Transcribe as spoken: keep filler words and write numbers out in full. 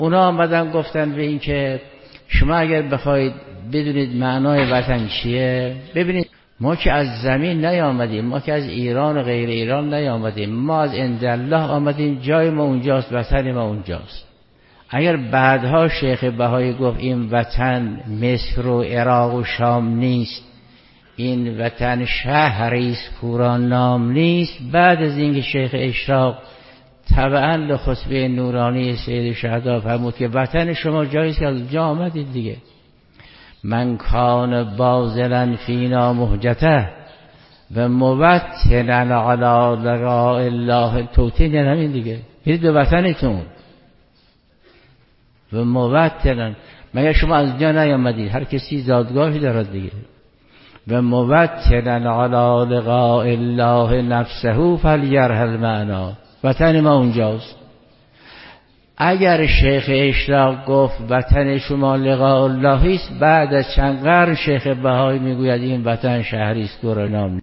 اونا آمدن گفتن به این که شما اگر بخواید بدونید معنای وطن چیه، ببینید ما که از زمین نیامدیم، ما که از ایران و غیر ایران نیامدیم، ما از عندالله آمدیم، جای ما اونجاست، وطن ما اونجاست. اگر بعدها شیخ بهایی گفت این وطن مصر و عراق و شام نیست، این وطن شهریست کوران نام نیست، بعد از اینکه شیخ اشراق طبعا لخطبه نورانی سید شهدا فرمود که وطن شما جاییست که از جا آمدید دیگه. من کان باذلا فینا مهجته و موطنا علی لقاء الله، توطین همین دیگه، برید به وطنتون و موطنا، مگر شما از جا نیامدید؟ هر کسی زادگاهی دارد دیگه. و موطنا علی لقاء الله نفسه فلیرحل معنا، وطن ما اونجاست. اگر شیخ اشراق گفت وطن شما لقاء اللهی است، بعد از چند قرن شیخ بهایی میگوید این وطن شهریست کوران نام